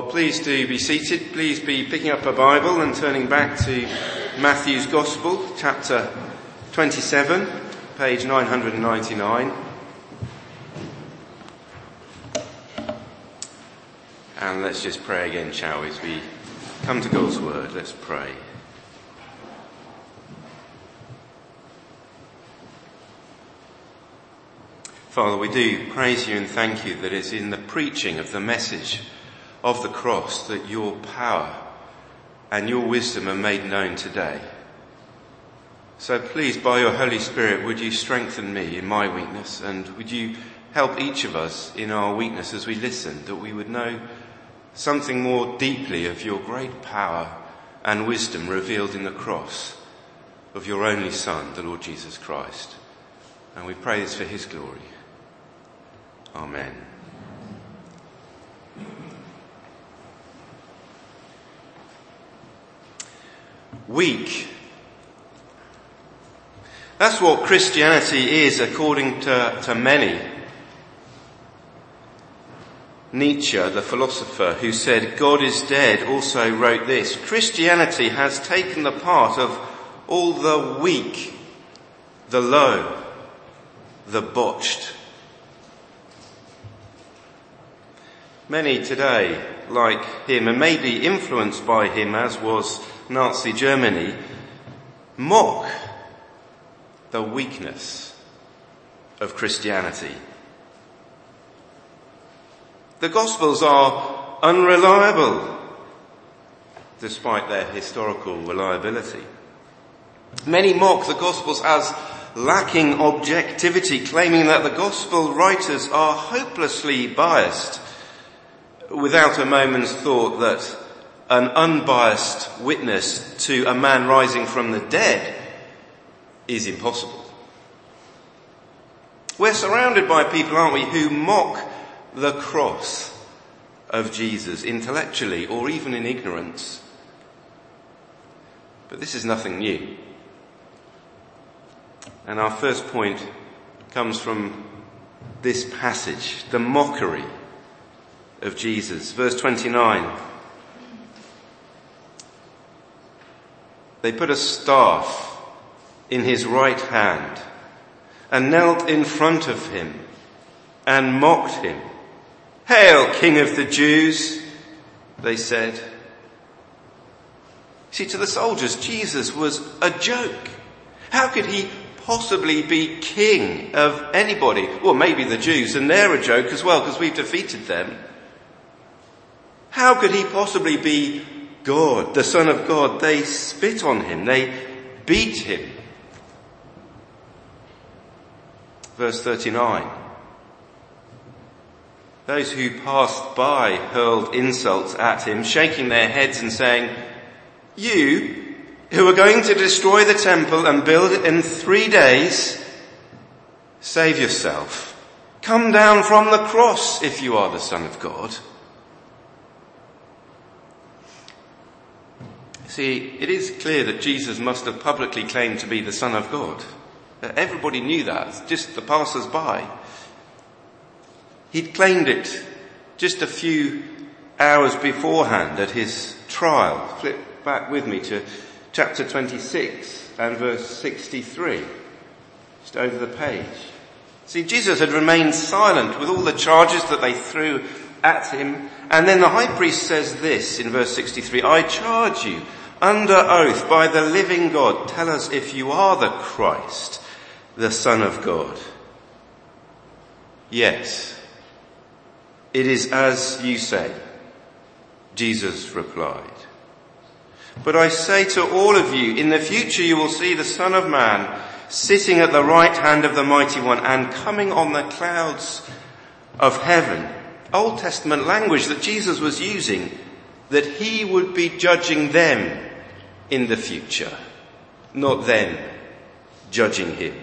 Well, please do be seated. Please be picking up a Bible and turning back to Matthew's Gospel, chapter 27, page 999. And let's just pray again, shall we, as we come to God's Word. Let's pray. Father, we do praise you and thank you that it's in the preaching of the message of the cross that your power and your wisdom are made known today. So please, by your Holy Spirit, would you strengthen me in my weakness, and would you help each of us in our weakness as we listen, that we would know something more deeply of your great power and wisdom revealed in the cross of your only Son, the Lord Jesus Christ. And we pray this for his glory. Amen. Weak. That's what Christianity is according to many. Nietzsche, the philosopher who said God is dead, also wrote this: Christianity has taken the part of all the weak, the low, the botched. Many today, like him, and maybe influenced by him, as was Nazi Germany, mock the weakness of Christianity. The Gospels are unreliable, despite their historical reliability. Many mock the Gospels as lacking objectivity, claiming that the Gospel writers are hopelessly biased, without a moment's thought that an unbiased witness to a man rising from the dead is impossible. We're surrounded by people, aren't we, who mock the cross of Jesus intellectually or even in ignorance. But this is nothing new. And our first point comes from this passage, the mockery of Jesus. Verse 29. They put a staff in his right hand and knelt in front of him and mocked him. "Hail, King of the Jews," they said. See, to the soldiers, Jesus was a joke. How could he possibly be king of anybody? Well, maybe the Jews, and they're a joke as well because we've defeated them. How could he possibly be God, the Son of God? They spit on him. They beat him. Verse 39. Those who passed by hurled insults at him, shaking their heads and saying, "You who are going to destroy the temple and build it in 3 days, save yourself. Come down from the cross if you are the Son of God." See, it is clear that Jesus must have publicly claimed to be the Son of God. Everybody knew that, just the passers-by. He'd claimed it just a few hours beforehand at his trial. Flip back with me to chapter 26 and verse 63, just over the page. See, Jesus had remained silent with all the charges that they threw at him. And then the high priest says this in verse 63, "I charge you under oath by the living God, tell us if you are the Christ, the Son of God." "Yes, it is as you say," Jesus replied. "But I say to all of you, in the future you will see the Son of Man sitting at the right hand of the Mighty One and coming on the clouds of heaven." Old Testament language that Jesus was using, that he would be judging them in the future, not them judging him.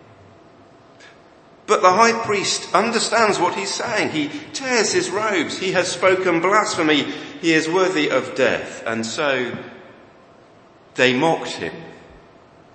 But the high priest understands what he's saying. He tears his robes. He has spoken blasphemy. He is worthy of death. And so they mocked him.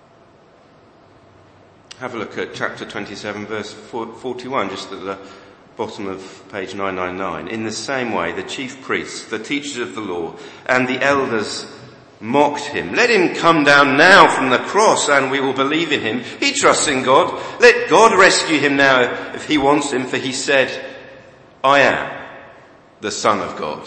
Have a look at chapter 27, verse 41, just at the bottom of page 999. In the same way, the chief priests, the teachers of the law, and the elders mocked him. Let him come down now from the cross and we will believe in him. He trusts in God. Let God rescue him now if he wants him, for he said, I am the Son of God.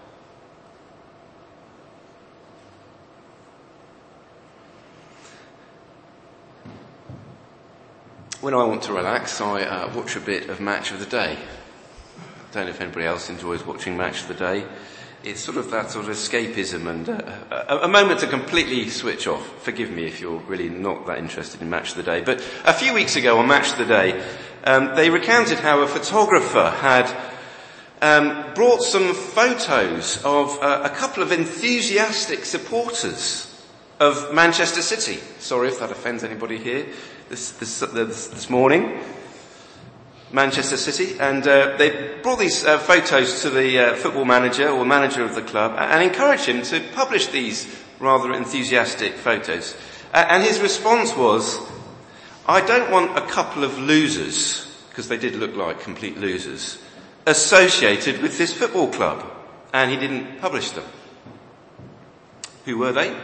When I want to relax, I watch a bit of Match of the Day. I don't know if anybody else enjoys watching Match of the Day. It's sort of that sort of escapism and a moment to completely switch off. Forgive me if you're really not that interested in Match of the Day. But a few weeks ago on Match of the Day, they recounted how a photographer had brought some photos of a couple of enthusiastic supporters of Manchester City. Sorry if that offends anybody here this morning. Manchester City, and they brought these photos to the football manager or manager of the club and encouraged him to publish these rather enthusiastic photos. And his response was, I don't want a couple of losers, because they did look like complete losers, associated with this football club. And he didn't publish them. Who were they?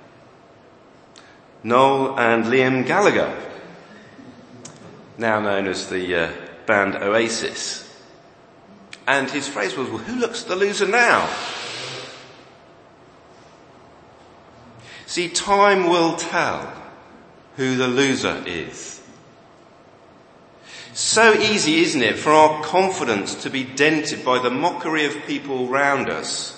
Noel and Liam Gallagher, now known as the band Oasis. And his phrase was, well, who looks the loser now? See, time will tell who the loser is. So easy, isn't it, for our confidence to be dented by the mockery of people around us.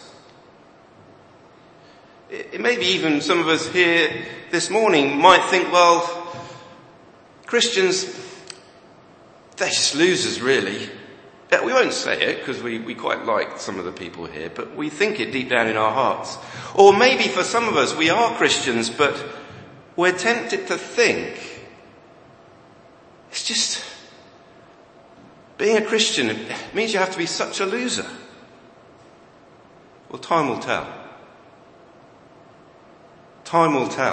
It may be even some of us here this morning might think, well, Christians, they're just losers, really. We won't say it because we quite like some of the people here, but we think it deep down in our hearts. Or maybe for some of us, we are Christians, but we're tempted to think it's just being a Christian means you have to be such a loser. Well, time will tell. Time will tell.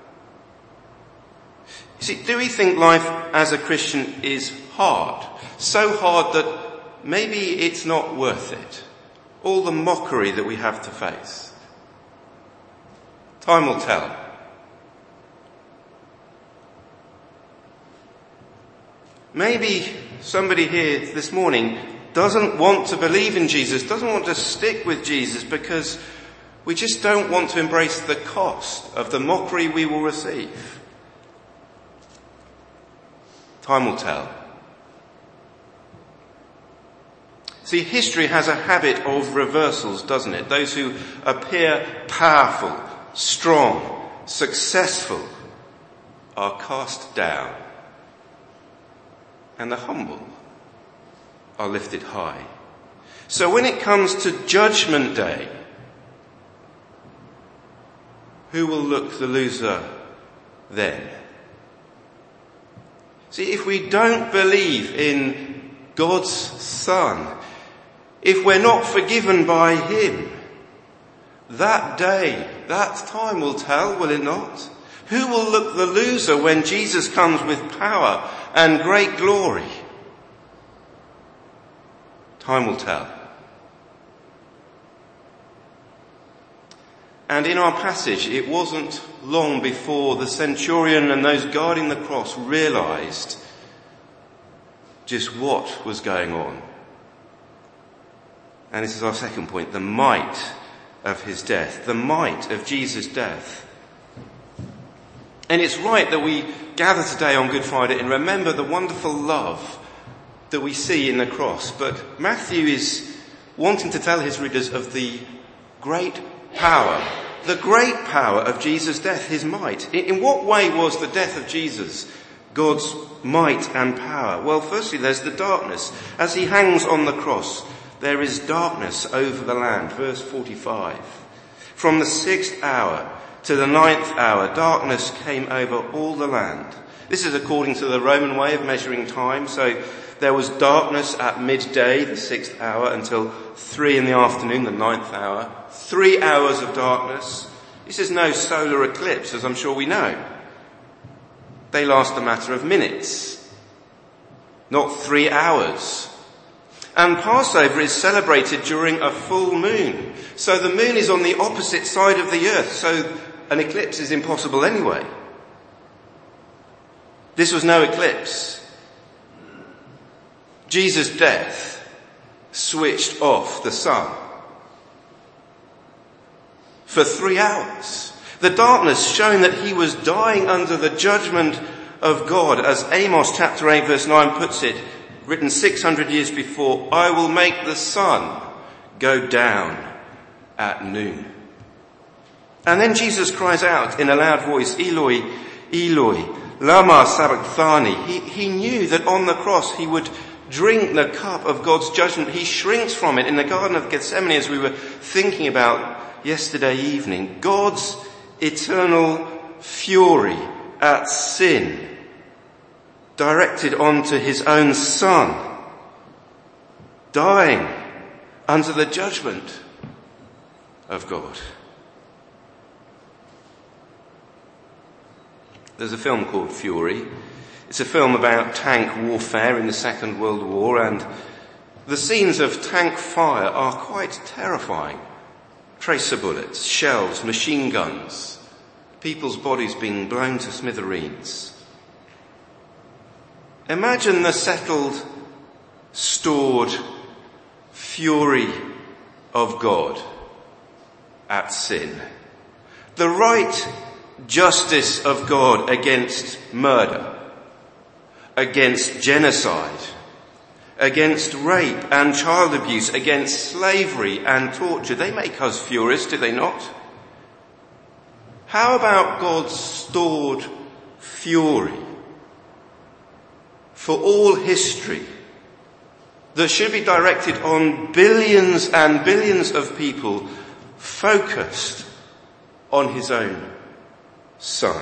You see, do we think life as a Christian is hard? So hard that maybe it's not worth it. All the mockery that we have to face. Time will tell. Maybe somebody here this morning doesn't want to believe in Jesus, doesn't want to stick with Jesus because we just don't want to embrace the cost of the mockery we will receive. Time will tell. See, history has a habit of reversals, doesn't it? Those who appear powerful, strong, successful are cast down. And the humble are lifted high. So when it comes to Judgment Day, who will look the loser then? See, if we don't believe in God's Son, if we're not forgiven by him, that day, that time will tell, will it not? Who will look the loser when Jesus comes with power and great glory? Time will tell. And in our passage, it wasn't long before the centurion and those guarding the cross realized just what was going on. And this is our second point, the might of his death, the might of Jesus' death. And it's right that we gather today on Good Friday and remember the wonderful love that we see in the cross. But Matthew is wanting to tell his readers of the great power of Jesus' death, his might. In what way was the death of Jesus God's might and power? Well, firstly, there's the darkness. As he hangs on the cross, there is darkness over the land. Verse 45. From the 6th hour to the 9th hour, darkness came over all the land. This is according to the Roman way of measuring time. So there was darkness at midday, the 6th hour, until 3 in the afternoon, the 9th hour. 3 hours of darkness. This is no solar eclipse, as I'm sure we know. They last a matter of minutes, not 3 hours. And Passover is celebrated during a full moon. So the moon is on the opposite side of the earth, so an eclipse is impossible anyway. This was no eclipse. Jesus' death switched off the sun for 3 hours. The darkness showing that he was dying under the judgment of God, as Amos chapter 8 verse 9 puts it, written 600 years before, I will make the sun go down at noon. And then Jesus cries out in a loud voice, Eloi, Eloi, lama sabachthani. He knew that on the cross he would drink the cup of God's judgment. He shrinks from it in the Garden of Gethsemane, as we were thinking about yesterday evening. God's eternal fury at sin directed onto his own Son, dying under the judgment of God. There's a film called Fury. It's a film about tank warfare in the Second World War, and the scenes of tank fire are quite terrifying. Tracer bullets, shells, machine guns, people's bodies being blown to smithereens. Imagine the settled, stored fury of God at sin. The right justice of God against murder, against genocide, against rape and child abuse, against slavery and torture. They make us furious, do they not? How about God's stored fury for all history that should be directed on billions and billions of people focused on his own Son?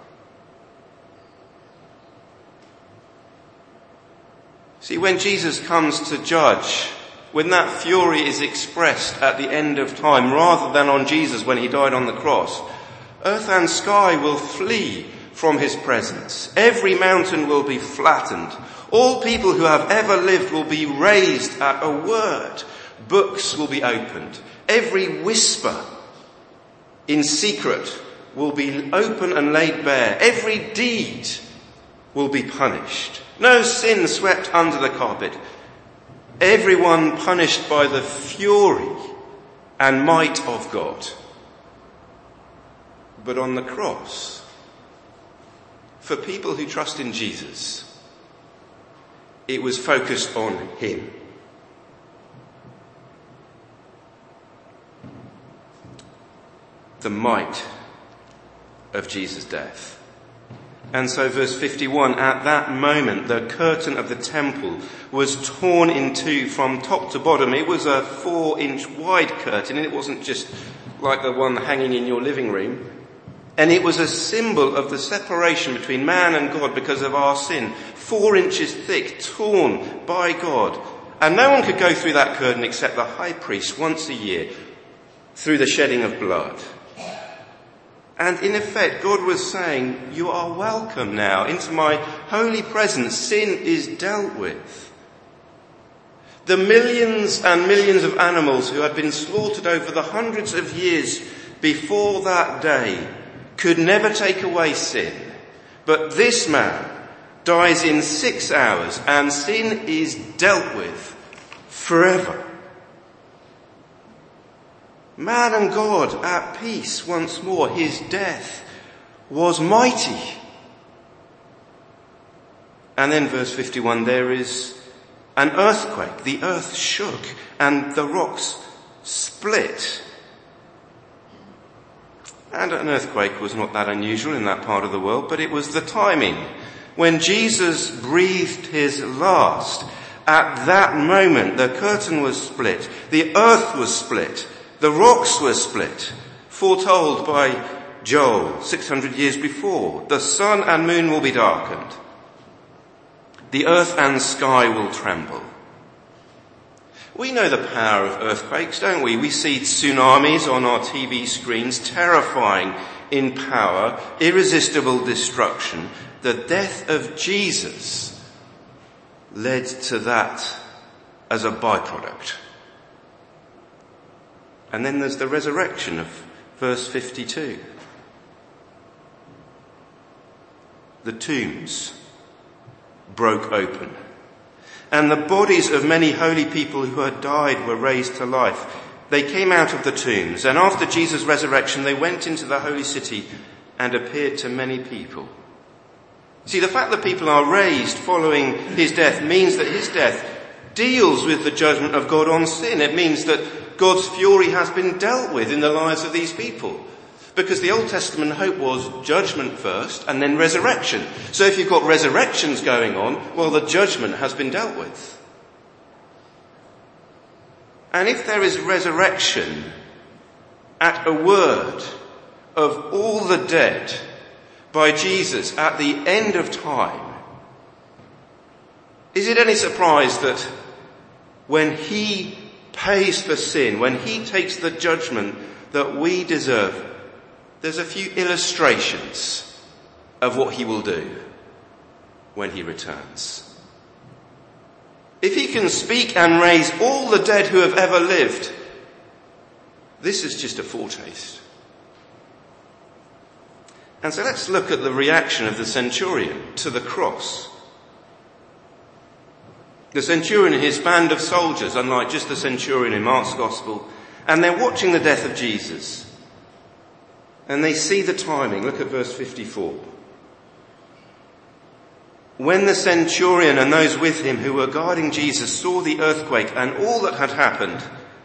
See, when Jesus comes to judge, when that fury is expressed at the end of time rather than on Jesus when he died on the cross, earth and sky will flee from his presence. Every mountain will be flattened. All people who have ever lived will be raised at a word. Books will be opened. Every whisper in secret will be open and laid bare. Every deed will be punished. No sin swept under the carpet. Everyone punished by the fury and might of God. But on the cross, for people who trust in Jesus, it was focused on him. The might of Jesus' death. And so verse 51, at that moment the curtain of the temple was torn in two from top to bottom. It was a 4-inch wide curtain, and it wasn't just like the one hanging in your living room. And it was a symbol of the separation between man and God because of our sin. 4 inches thick, torn by God. And no one could go through that curtain except the high priest once a year through the shedding of blood. And in effect, God was saying, you are welcome now into my holy presence. Sin is dealt with. The millions and millions of animals who had been slaughtered over the hundreds of years before that day could never take away sin. But this man dies in 6 hours and sin is dealt with forever. Man and God at peace once more. His death was mighty. And then verse 51, there is an earthquake. The earth shook and the rocks split. And an earthquake was not that unusual in that part of the world, but it was the timing. When Jesus breathed his last, at that moment the curtain was split, the earth was split, the rocks were split, foretold by Joel 600 years before. The sun and moon will be darkened. The earth and sky will tremble. We know the power of earthquakes, don't we? We see tsunamis on our TV screens, terrifying in power, irresistible destruction. The death of Jesus led to that as a byproduct. And then there's the resurrection of verse 52. The tombs broke open, and the bodies of many holy people who had died were raised to life. They came out of the tombs, and after Jesus' resurrection, they went into the holy city and appeared to many people. See, the fact that people are raised following his death means that his death deals with the judgment of God on sin. It means that God's fury has been dealt with in the lives of these people. Because the Old Testament hope was judgment first and then resurrection. So if you've got resurrections going on, well, the judgment has been dealt with. And if there is resurrection at a word of all the dead by Jesus at the end of time, is it any surprise that when he pays for sin, when he takes the judgment that we deserve, there's a few illustrations of what he will do when he returns. If he can speak and raise all the dead who have ever lived, this is just a foretaste. And so let's look at the reaction of the centurion to the cross. The centurion and his band of soldiers, unlike just the centurion in Mark's Gospel, and they're watching the death of Jesus. And they see the timing. Look at verse 54. When the centurion and those with him who were guarding Jesus saw the earthquake and all that had happened,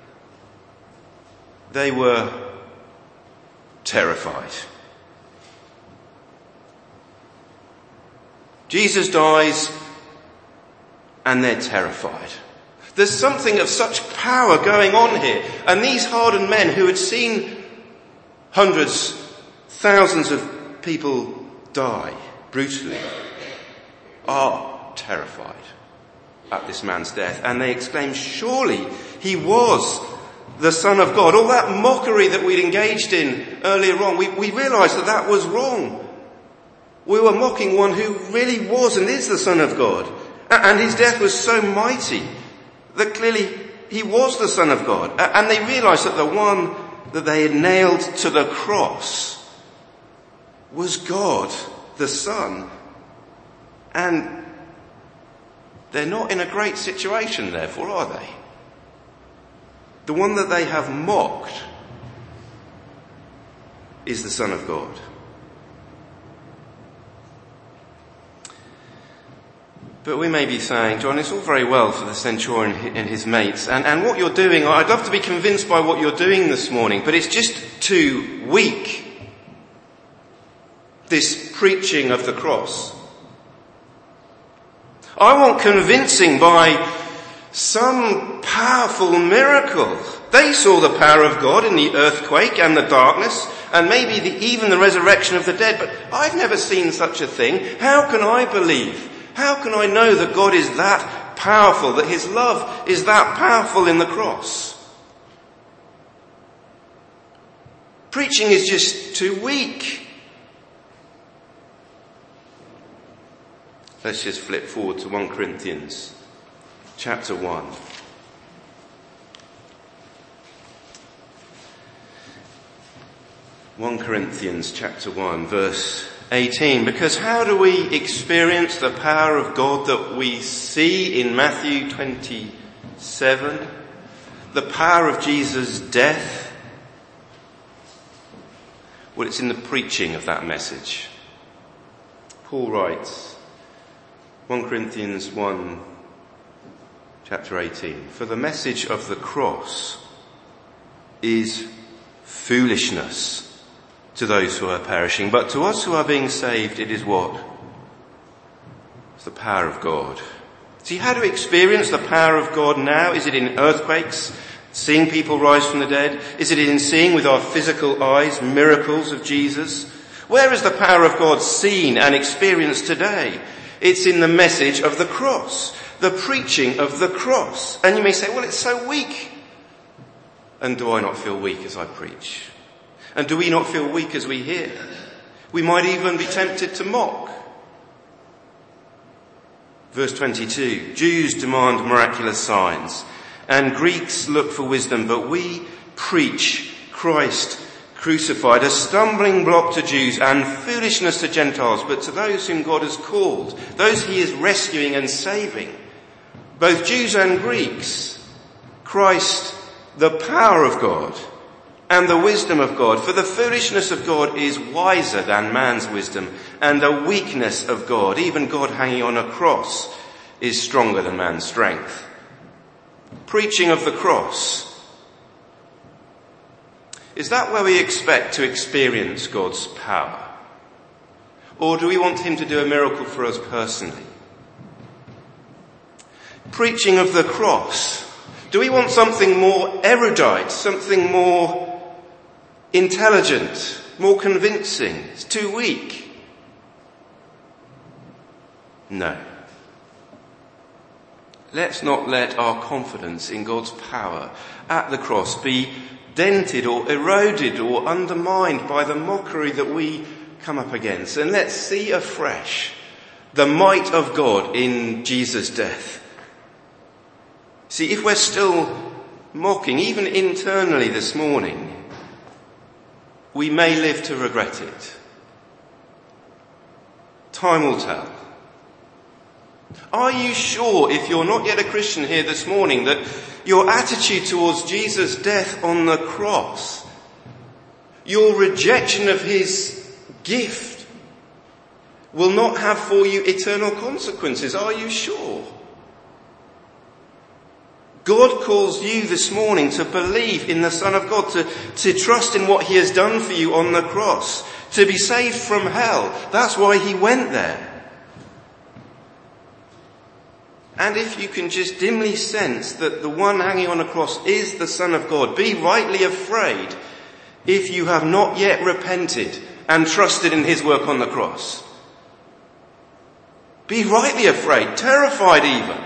they were terrified. Jesus dies and they're terrified. There's something of such power going on here. And these hardened men who had seen hundreds, thousands of people die brutally are terrified at this man's death. And they exclaim, surely he was the Son of God. All that mockery that we'd engaged in earlier on, we realised that was wrong. We were mocking one who really was and is the Son of God. And his death was so mighty that clearly he was the Son of God. And they realised that the one that they had nailed to the cross was God, the Son. And they're not in a great situation, therefore, are they? The one that they have mocked is the Son of God. But we may be saying, John, it's all very well for the centurion and his mates. And what you're doing, I'd love to be convinced by what you're doing this morning, but it's just too weak. This preaching of the cross. I want convincing by some powerful miracle. They saw the power of God in the earthquake and the darkness, and maybe even the resurrection of the dead, but I've never seen such a thing. How can I believe? How can I know that God is that powerful, that his love is that powerful in the cross? Preaching is just too weak. Let's just flip forward to 1 Corinthians chapter 1. Corinthians chapter 1 verse 18. Because how do we experience the power of God that we see in Matthew 27? The power of Jesus' death? Well, it's in the preaching of that message. Paul writes, 1 Corinthians 1, chapter 18, for the message of the cross is foolishness to those who are perishing, but to us who are being saved, it is what? It's the power of God. See, how do we experience the power of God now? Is it in earthquakes, seeing people rise from the dead? Is it in seeing with our physical eyes miracles of Jesus? Where is the power of God seen and experienced today? It's in the message of the cross, the preaching of the cross. And you may say, well, it's so weak. And do I not feel weak as I preach? And do we not feel weak as we hear? We might even be tempted to mock. Verse 22, Jews demand miraculous signs and Greeks look for wisdom, but we preach Christ crucified, a stumbling block to Jews and foolishness to Gentiles, but to those whom God has called, those he is rescuing and saving, both Jews and Greeks, Christ, the power of God and the wisdom of God. For the foolishness of God is wiser than man's wisdom, and the weakness of God, even God hanging on a cross, is stronger than man's strength. Preaching of the cross. Is that where we expect to experience God's power? Or do we want him to do a miracle for us personally? Preaching of the cross. Do we want something more erudite, something more intelligent, more convincing? It's too weak. No. Let's not let our confidence in God's power at the cross be dented or eroded or undermined by the mockery that we come up against. And let's see afresh the might of God in Jesus' death. See, if we're still mocking, even internally this morning, we may live to regret it. Time will tell. Are you sure, if you're not yet a Christian here this morning, that your attitude towards Jesus' death on the cross, your rejection of his gift, will not have for you eternal consequences? Are you sure? God calls you this morning to believe in the Son of God, to trust in what he has done for you on the cross, to be saved from hell. That's why he went there. And if you can just dimly sense that the one hanging on a cross is the Son of God, be rightly afraid if you have not yet repented and trusted in his work on the cross. Be rightly afraid, terrified even.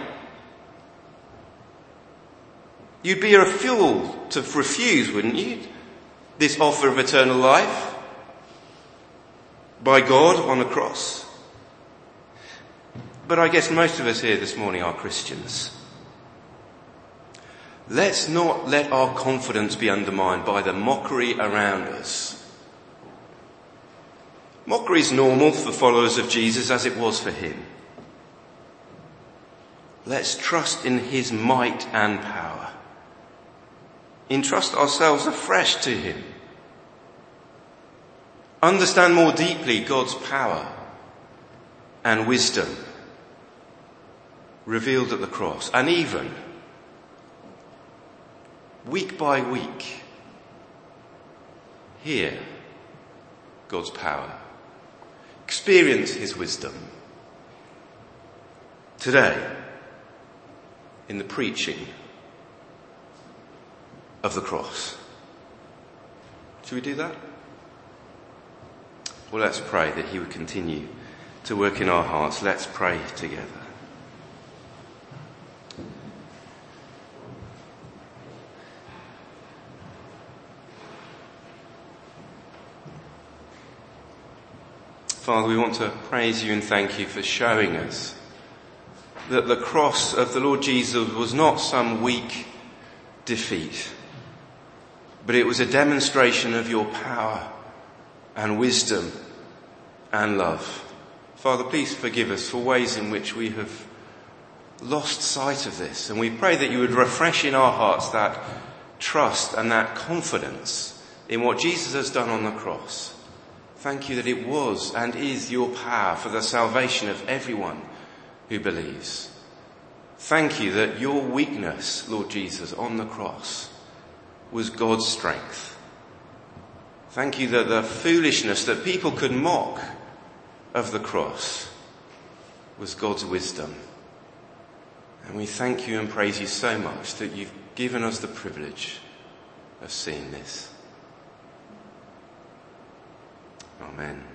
You'd be a fool to refuse, wouldn't you, this offer of eternal life by God on a cross? But I guess most of us here this morning are Christians. Let's not let our confidence be undermined by the mockery around us. Mockery is normal for followers of Jesus, as it was for him. Let's trust in his might and power. Entrust ourselves afresh to him. Understand more deeply God's power and wisdom revealed at the cross, and even week by week hear God's power, experience his wisdom today in the preaching of the cross. Should we do that? Well, let's pray that he would continue to work in our hearts. Let's pray together. Father, we want to praise you and thank you for showing us that the cross of the Lord Jesus was not some weak defeat, but it was a demonstration of your power and wisdom and love. Father, please forgive us for ways in which we have lost sight of this, and we pray that you would refresh in our hearts that trust and that confidence in what Jesus has done on the cross. Thank you that it was and is your power for the salvation of everyone who believes. Thank you that your weakness, Lord Jesus, on the cross was God's strength. Thank you that the foolishness that people could mock of the cross was God's wisdom. And we thank you and praise you so much that you've given us the privilege of seeing this. Amen.